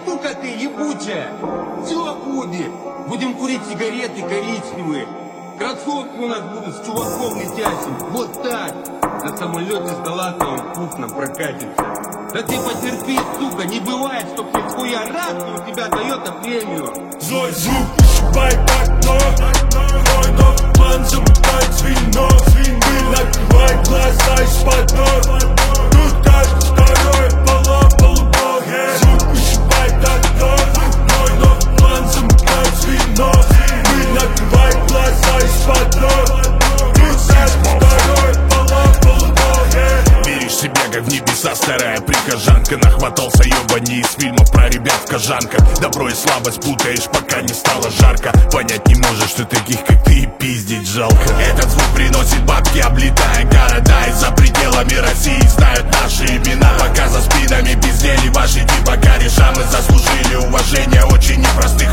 сука ты ебучая. Все будет. Будем курить сигареты коричневые. Кроссовки у нас будут с чуваком летящим. Вот так. На самолете с Галатовым вкусно прокатится. Да ты потерпи, сука, не бывает, чтоб ты твоя радость у тебя Toyota премию. Злой звук ушибает окно. Мой новый план замыкает звено. Пыль накрывает глаза из-под ног. Тут каждый второй поломал убоги. Звук ушибает окно. Мой новый план замыкает звено. Пыль накрывает глаза из-под ног. Тут каждый второй поломал убоги. Веришь себе, как в небеса старая прихожанка. Нахватался ёбани из фильмов про ребят в кожанках. Добро и слабость путаешь, пока не стало жарко. Понять не можешь, что таких, как ты, и пиздить жалко. Этот звук приносит бабки, облетая города. И за пределами России знают наши имена. Пока за спинами пиздели ваши типа кореша, мы заслужили уважение очень непростых